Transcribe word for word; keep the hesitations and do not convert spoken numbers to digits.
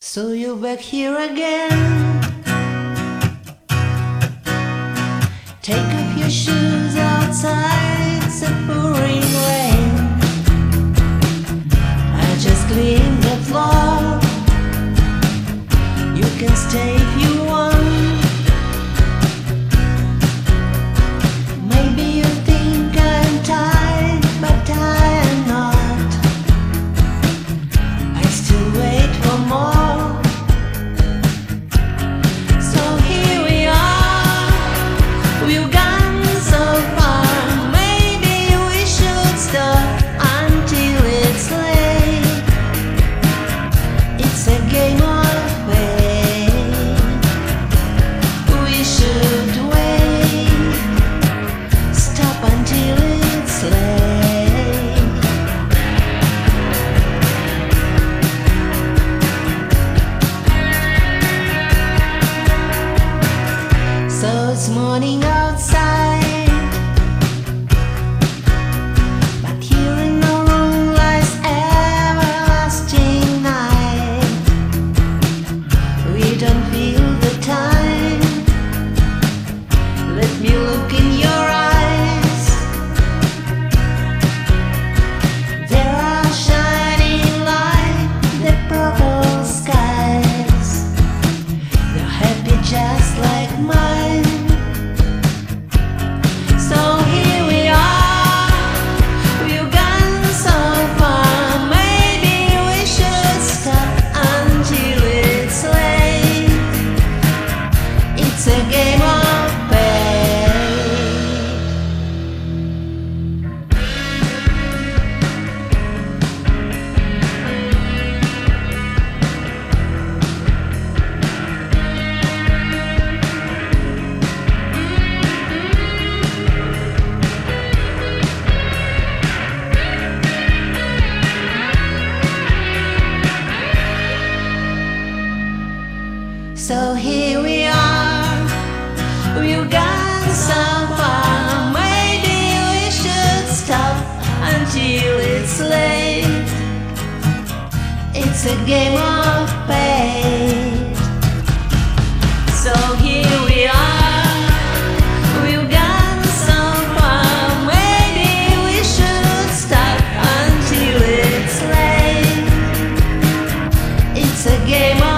So you're back here again. Take off your shoes outside, it's a pouring rain. I just cleaned the floor. You can stay if you want. Maybe you think I'm tired, but I am not. I still wait for more. So here we are. We've gone so far. Maybe we should stop until it's late. It's a game of fate. We should wait. Stop until it's late. So it's morning outside, but here in the room lies everlasting night. We don't feel the time. Let me look in your eyes. There are shining light, the purple skies. They're happy just like mine. So here we are. We've gone so far. Maybe we should stop until it's late. It's a game of fate. So here we are. We've gone so far. Maybe we should stop until it's late. It's a game of fate. So here we are. We've gone so far. Maybe we should stop until it's late. It's a game of